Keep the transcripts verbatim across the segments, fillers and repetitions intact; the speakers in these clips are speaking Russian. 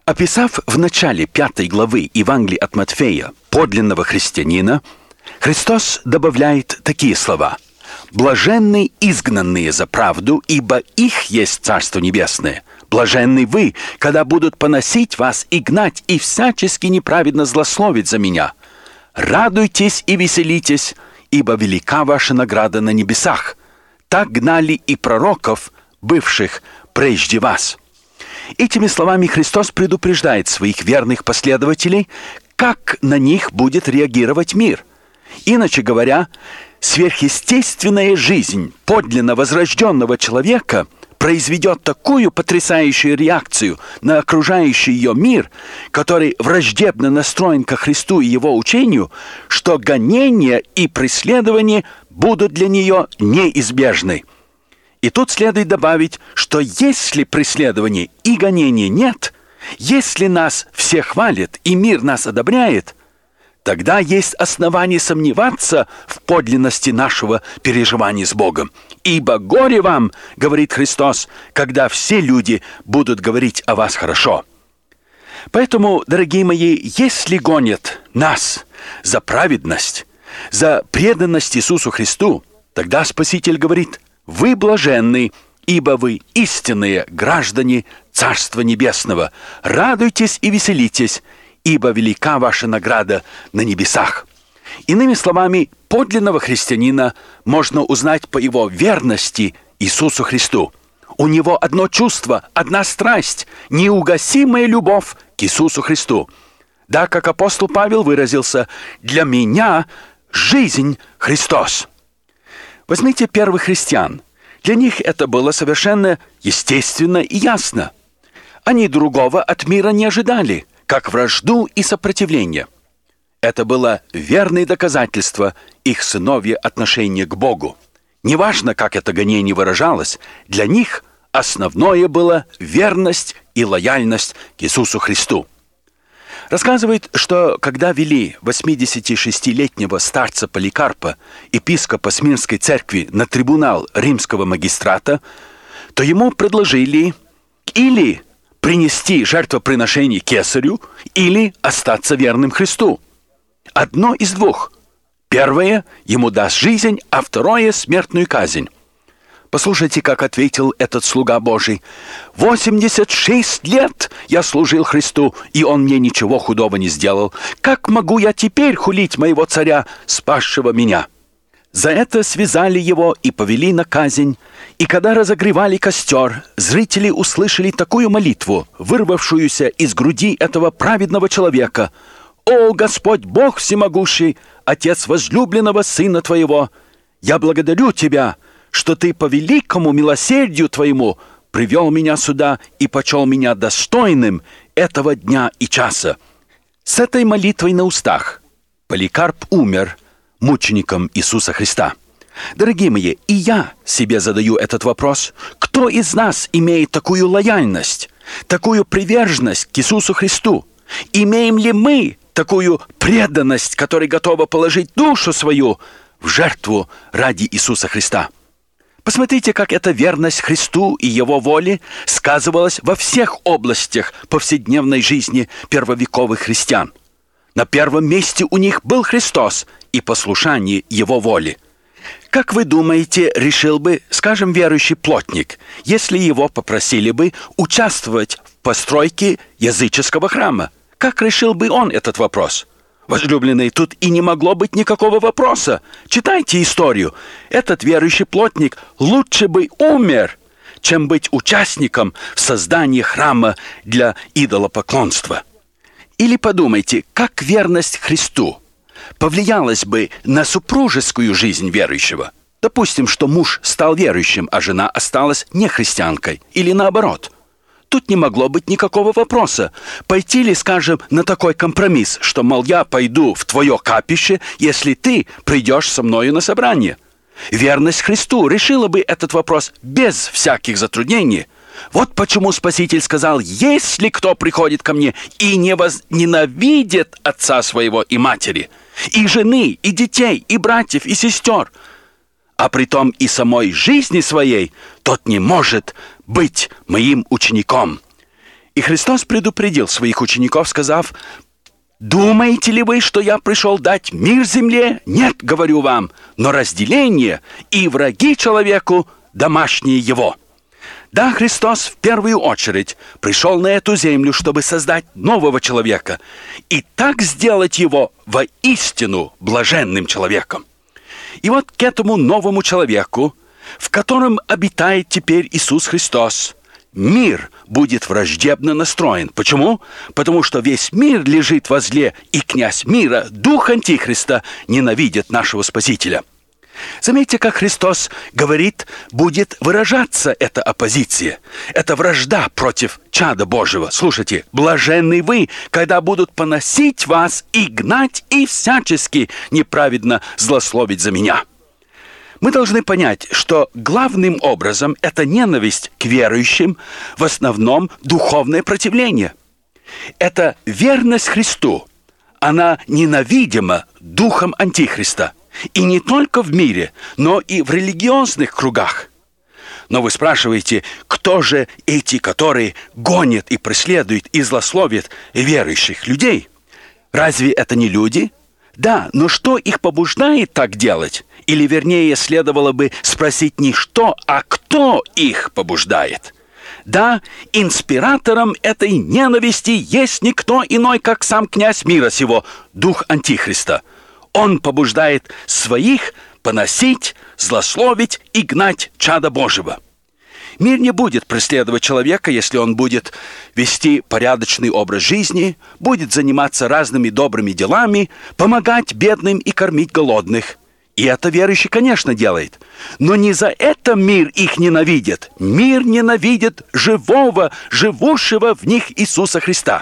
Описав в начале пятой главы Евангелия от Матфея подлинного христианина, Христос добавляет такие слова: «Блаженны изгнанные за правду, ибо их есть Царство Небесное. Блаженны вы, когда будут поносить вас и гнать, и всячески неправедно злословить за меня. Радуйтесь и веселитесь, ибо велика ваша награда на небесах. Так гнали и пророков, бывших прежде вас». Этими словами Христос предупреждает своих верных последователей, как на них будет реагировать мир. Иначе говоря, сверхъестественная жизнь подлинно возрожденного человека произведет такую потрясающую реакцию на окружающий ее мир, который враждебно настроен ко Христу и Его учению, что гонения и преследования будут для нее неизбежны. И тут следует добавить, что если преследования и гонения нет, если нас все хвалят и мир нас одобряет, тогда есть основания сомневаться в подлинности нашего переживания с Богом. «Ибо горе вам, — говорит Христос, — когда все люди будут говорить о вас хорошо». Поэтому, дорогие мои, если гонят нас за праведность, за преданность Иисусу Христу, тогда Спаситель говорит: «Вы блаженны, ибо вы истинные граждане Царства Небесного. Радуйтесь и веселитесь, ибо велика ваша награда на небесах». Иными словами, подлинного христианина можно узнать по его верности Иисусу Христу. У него одно чувство, одна страсть, неугасимая любовь к Иисусу Христу. Да, как апостол Павел выразился: «Для меня жизнь Христос». Возьмите первых христиан. Для них это было совершенно естественно и ясно. Они другого от мира не ожидали, как вражду и сопротивление. Это было верное доказательство их сыновья отношения к Богу. Неважно, как это гонение выражалось, для них основное было верность и лояльность к Иисусу Христу. Рассказывает, что когда вели восьмидесятишестилетнего старца Поликарпа, епископа Смирнской церкви, на трибунал римского магистрата, то ему предложили или принести жертвоприношение кесарю, или остаться верным Христу. Одно из двух. Первое ему даст жизнь, а второе — смертную казнь. Послушайте, как ответил этот слуга Божий: «восемьдесят шесть лет я служил Христу, и Он мне ничего худого не сделал. Как могу я теперь хулить моего царя, спасшего меня?» За это связали его и повели на казнь. И когда разогревали костер, зрители услышали такую молитву, вырвавшуюся из груди этого праведного человека: «О, Господь Бог всемогущий, Отец возлюбленного Сына Твоего, я благодарю Тебя, что Ты по великому милосердию Твоему привел меня сюда и почел меня достойным этого дня и часа». С этой молитвой на устах Поликарп умер мучеником Иисуса Христа. Дорогие мои, и я себе задаю этот вопрос: кто из нас имеет такую лояльность, такую приверженность к Иисусу Христу? Имеем ли мы такую преданность, которая готова положить душу свою в жертву ради Иисуса Христа? Посмотрите, как эта верность Христу и Его воле сказывалась во всех областях повседневной жизни первовековых христиан. На первом месте у них был Христос и послушание Его воле. Как вы думаете, решил бы, скажем, верующий плотник, если его попросили бы участвовать в постройке языческого храма? Как решил бы он этот вопрос? Возлюбленные, тут и не могло быть никакого вопроса. Читайте историю. Этот верующий плотник лучше бы умер, чем быть участником в создании храма для идолопоклонства. Или подумайте, как верность Христу повлиялась бы на супружескую жизнь верующего. Допустим, что муж стал верующим, а жена осталась нехристианкой. Или наоборот. Тут не могло быть никакого вопроса. Пойти ли, скажем, на такой компромисс, что, мол, я пойду в твое капище, если ты придешь со мною на собрание? Верность Христу решила бы этот вопрос без всяких затруднений. Вот почему Спаситель сказал: «Если кто приходит ко мне и не возненавидит отца своего и матери, и жены, и детей, и братьев, и сестер, а притом и самой жизни своей, тот не может быть моим учеником». И Христос предупредил своих учеников, сказав: «Думаете ли вы, что я пришел дать мир земле? Нет, говорю вам, но разделение, и враги человеку домашние его». Да, Христос в первую очередь пришел на эту землю, чтобы создать нового человека и так сделать его воистину блаженным человеком. И вот к этому новому человеку, в котором обитает теперь Иисус Христос, мир будет враждебно настроен. Почему? Потому что весь мир лежит возле, и князь мира, дух Антихриста, ненавидит нашего Спасителя. Заметьте, как Христос говорит, будет выражаться эта оппозиция, эта вражда против чада Божьего. Слушайте, блаженны вы, когда будут поносить вас и гнать, и всячески неправедно злословить за меня. Мы должны понять, что главным образом это ненависть к верующим, в основном духовное противление. Это верность Христу, она ненавидима духом Антихриста. И не только в мире, но и в религиозных кругах. Но вы спрашиваете, кто же эти, которые гонят и преследуют и злословят верующих людей? Разве это не люди? Да, но что их побуждает так делать? Или, вернее, следовало бы спросить не что, а кто их побуждает? Да, инспиратором этой ненависти есть никто иной, как сам князь мира сего, дух Антихриста. Он побуждает своих поносить, злословить и гнать чада Божьего. Мир не будет преследовать человека, если он будет вести порядочный образ жизни, будет заниматься разными добрыми делами, помогать бедным и кормить голодных. И это верующий, конечно, делает. Но не за это мир их ненавидит. Мир ненавидит живого, живущего в них Иисуса Христа.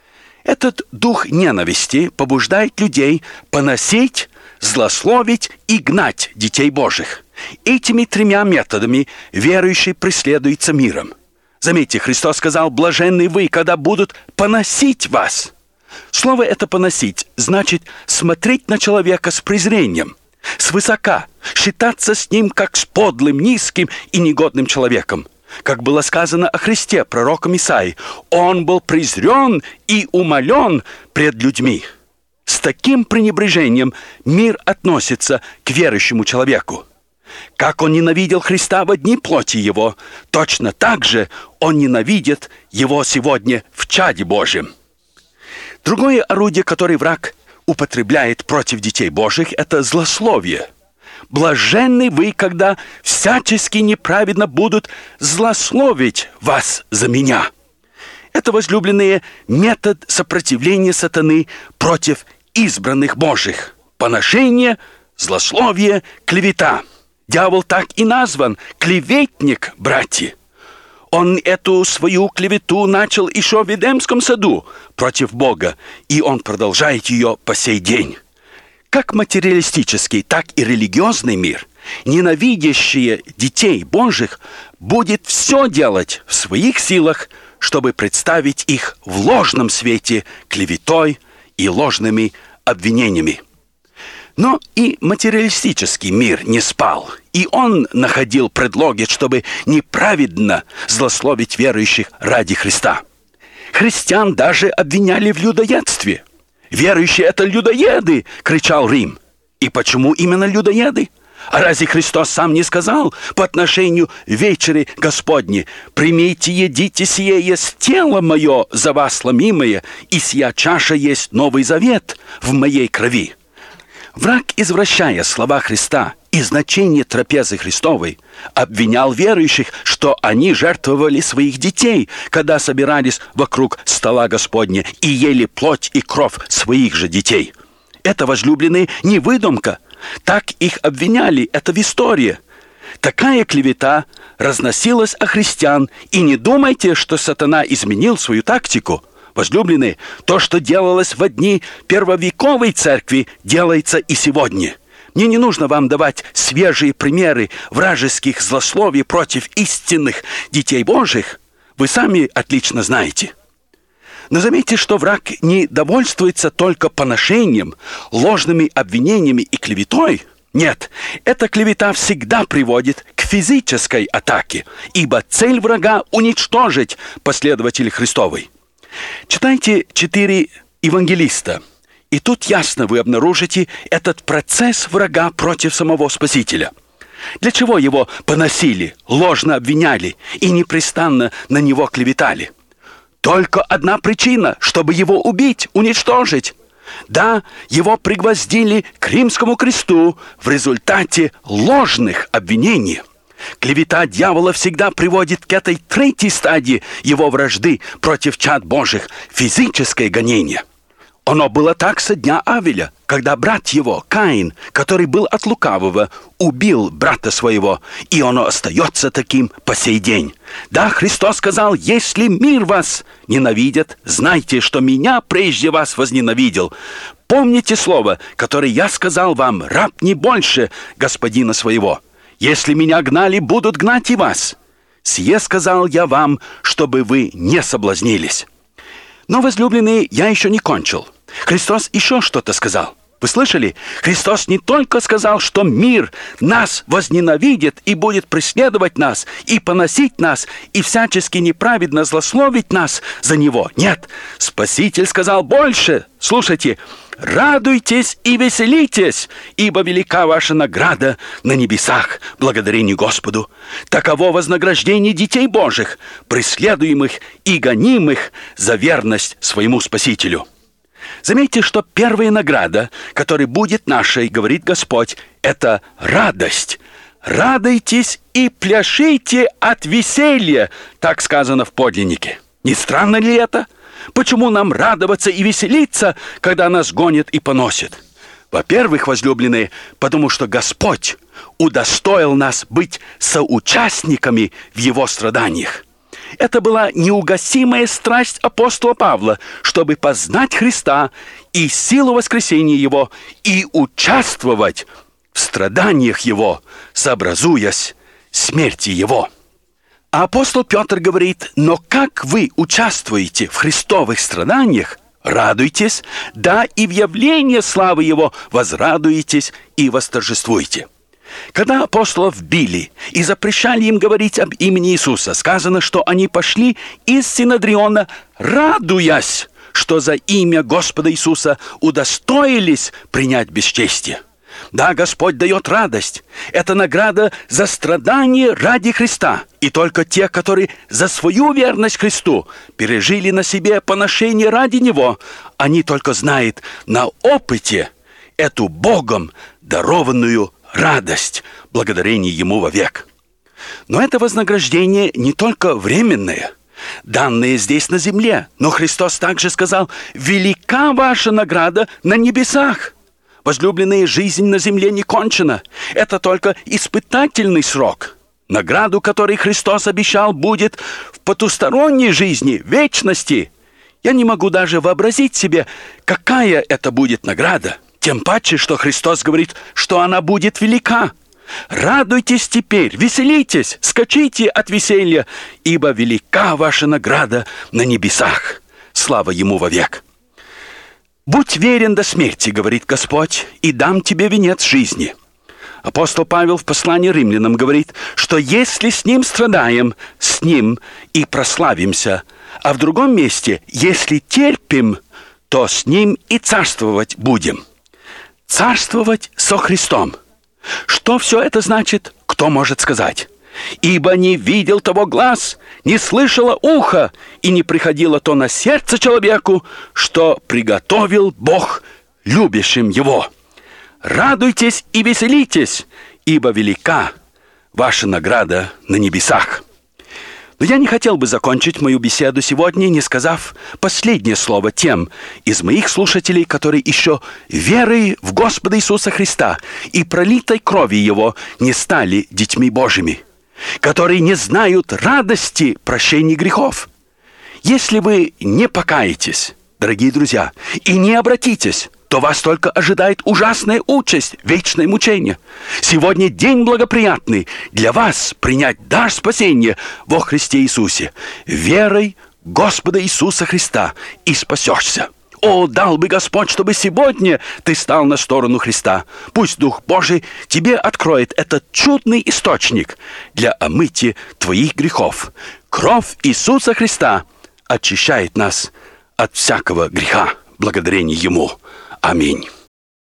Этот дух ненависти побуждает людей поносить, злословить и гнать детей Божьих. Этими тремя методами верующий преследуется миром. Заметьте, Христос сказал: «Блаженны вы, когда будут поносить вас». Слово это «поносить» значит смотреть на человека с презрением, свысока, считаться с ним как с подлым, низким и негодным человеком. Как было сказано о Христе пророком Исаии, «Он был презрен и умолен пред людьми». С таким пренебрежением мир относится к верующему человеку. Как он ненавидел Христа во дни плоти его, точно так же он ненавидит его сегодня в чаде Божьем. Другое орудие, которое враг употребляет против детей Божьих, это злословие. Блаженны вы, когда всячески неправедно будут злословить вас за меня. Это, возлюбленные, метод сопротивления сатаны против избранных Божьих. Поношение, злословие, клевета. Дьявол так и назван – клеветник, братья. Он эту свою клевету начал еще в Эдемском саду против Бога, и он продолжает ее по сей день. Как материалистический, так и религиозный мир, ненавидящие детей Божьих, будет все делать в своих силах, чтобы представить их в ложном свете клеветой и ложными обвинениями. Но и материалистический мир не спал, и он находил предлоги, чтобы неправедно злословить верующих ради Христа. Христиан даже обвиняли в людоедстве. «Верующие — это людоеды!» — кричал Рим. И почему именно людоеды? А разве Христос сам не сказал по отношению вечери Господни: «Примите, едите, сие есть тело мое за вас сломимое, и сия чаша есть новый завет в моей крови»? Враг, извращая слова Христа и значение трапезы Христовой, обвинял верующих, что они жертвовали своих детей, когда собирались вокруг стола Господня и ели плоть и кровь своих же детей. Это, возлюбленные, не выдумка. Так их обвиняли, это в истории. Такая клевета разносилась о христиан, и не думайте, что сатана изменил свою тактику. Возлюбленные, то, что делалось в дни первовековой церкви, делается и сегодня. Мне не нужно вам давать свежие примеры вражеских злословий против истинных детей Божьих. Вы сами отлично знаете. Но заметьте, что враг не довольствуется только поношением, ложными обвинениями и клеветой. Нет, эта клевета всегда приводит к физической атаке, ибо цель врага – уничтожить последователей Христовой. Читайте четыре евангелиста, и тут ясно вы обнаружите этот процесс врага против самого Спасителя. Для чего его поносили, ложно обвиняли и непрестанно на него клеветали? Только одна причина, чтобы его убить, уничтожить. Да, его пригвоздили к римскому кресту в результате ложных обвинений. Клевета дьявола всегда приводит к этой третьей стадии его вражды против чад Божьих – физическое гонение. Оно было так со дня Авеля, когда брат его, Каин, который был от лукавого, убил брата своего, и оно остается таким по сей день. Да, Христос сказал: «Если мир вас ненавидит, знайте, что меня прежде вас возненавидел. Помните слово, которое я сказал вам: раб не больше господина своего. Если меня гнали, будут гнать и вас. Сие сказал я вам, чтобы вы не соблазнились». Но, возлюбленные, я еще не кончил. Христос еще что-то сказал. Вы слышали? Христос не только сказал, что мир нас возненавидит и будет преследовать нас, и поносить нас, и всячески неправедно злословить нас за него. Нет, Спаситель сказал больше. Слушайте: «Радуйтесь и веселитесь, ибо велика ваша награда на небесах, благодарение Господу. Таково вознаграждение детей Божьих, преследуемых и гонимых за верность своему Спасителю». Заметьте, что первая награда, которая будет нашей, говорит Господь, это радость. «Радуйтесь и пляшите от веселья», так сказано в подлиннике. Не странно ли это? Почему нам радоваться и веселиться, когда нас гонят и поносят? Во-первых, возлюбленные, потому что Господь удостоил нас быть соучастниками в Его страданиях. Это была неугасимая страсть апостола Павла, чтобы познать Христа и силу воскресения Его, и участвовать в страданиях Его, сообразуясь смерти Его. А апостол Петр говорит: «Но как вы участвуете в Христовых страданиях, радуйтесь, да и в явлении славы Его возрадуетесь и восторжествуйте». Когда апостолов били и запрещали им говорить об имени Иисуса, сказано, что они пошли из Синедриона, радуясь, что за имя Господа Иисуса удостоились принять бесчестие. Да, Господь дает радость. Это награда за страдание ради Христа. И только те, которые за свою верность Христу пережили на себе поношение ради Него, они только знают на опыте эту Богом дарованную радость, благодарение Ему вовек. Но это вознаграждение не только временное, данное здесь на земле, но Христос также сказал: «Велика ваша награда на небесах». Возлюбленные, жизнь на земле не кончена. Это только испытательный срок. Награду, которую Христос обещал, будет в потусторонней жизни, вечности. Я не могу даже вообразить себе, какая это будет награда. Тем паче, что Христос говорит, что она будет велика. «Радуйтесь теперь, веселитесь, скачите от веселья, ибо велика ваша награда на небесах. Слава Ему вовек». «Будь верен до смерти, — говорит Господь, — и дам тебе венец жизни». Апостол Павел в послании римлянам говорит, что если с Ним страдаем, с Ним и прославимся, а в другом месте, если терпим, то с Ним и царствовать будем. Царствовать со Христом. Что все это значит, кто может сказать? «Ибо не видел того глаз, не слышало ухо, и не приходило то на сердце человеку, что приготовил Бог любящим Его. Радуйтесь и веселитесь, ибо велика ваша награда на небесах». Но я не хотел бы закончить мою беседу сегодня, не сказав последнее слово тем из моих слушателей, которые еще верой в Господа Иисуса Христа и пролитой крови Его не стали детьми Божьими, которые не знают радости прощения грехов. Если вы не покаетесь, дорогие друзья, и не обратитесь, то вас только ожидает ужасная участь, вечное мучение. Сегодня день благоприятный для вас принять дар спасения во Христе Иисусе. Верой Господа Иисуса Христа и спасешься. О, дал бы Господь, чтобы сегодня ты стал на сторону Христа. Пусть Дух Божий тебе откроет этот чудный источник для омытия твоих грехов. Кровь Иисуса Христа очищает нас от всякого греха. Благодарение Ему. Аминь.